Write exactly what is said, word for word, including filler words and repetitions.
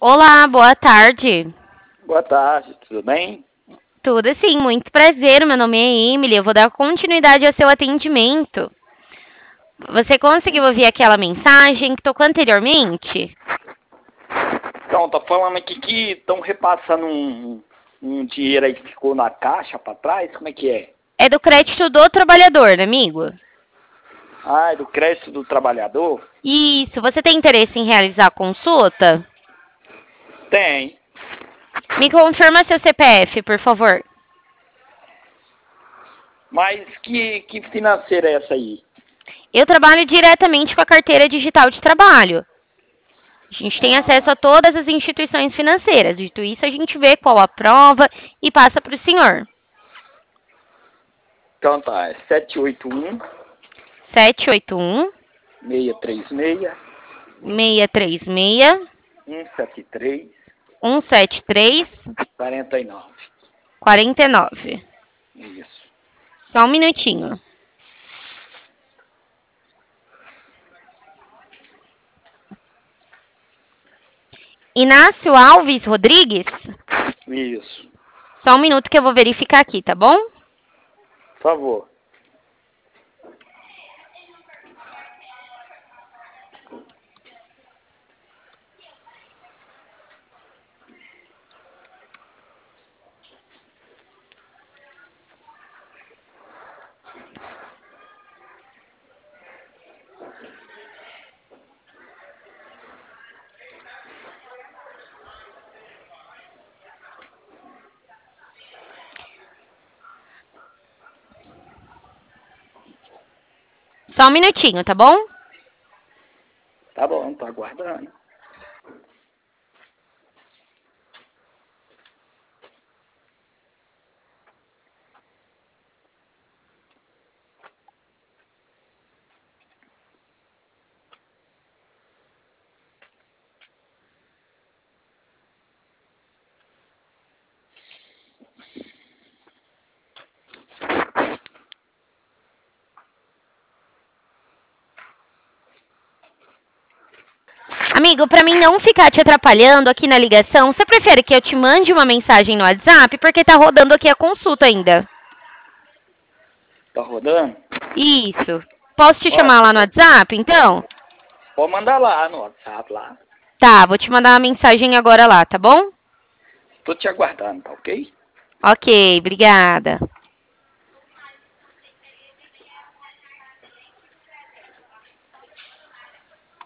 Olá, boa tarde. Boa tarde, tudo bem? Tudo sim, muito prazer. Meu nome é Emily. Eu vou dar continuidade ao seu atendimento. Você conseguiu ouvir aquela mensagem que tocou anteriormente? Então, tá falando aqui que estão repassando um, um dinheiro aí que ficou na caixa para trás, como é que é? É do crédito do trabalhador, né, amigo? Ah, é do crédito do trabalhador? Isso. Você tem interesse em realizar a consulta? Tem. Me confirma seu C P F, por favor. Mas que, que financeira é essa aí? Eu trabalho diretamente com a carteira digital de trabalho. A gente tem acesso a Ah, todas as instituições financeiras. Dito isso, a gente vê qual a prova e passa para o senhor. então tá, é sete oito um, sete oito um, seis três seis, seis três seis, um sete três, um sete três, quatro nove. quatro nove. Isso. Só um minutinho. Inácio Alves Rodrigues? Isso. Só um minuto que eu vou verificar aqui, tá bom? Por favor. Só um minutinho, tá bom? Tá bom, tô aguardando. Amigo, pra mim não ficar te atrapalhando aqui na ligação, você prefere que eu te mande uma mensagem no WhatsApp? Porque tá rodando aqui a consulta ainda. Tá rodando? Isso. Posso te Ó, chamar lá no WhatsApp, então? pode mandar lá no WhatsApp lá. Tá, vou te mandar uma mensagem agora lá, tá bom? Tô te aguardando, tá ok? Ok, obrigada.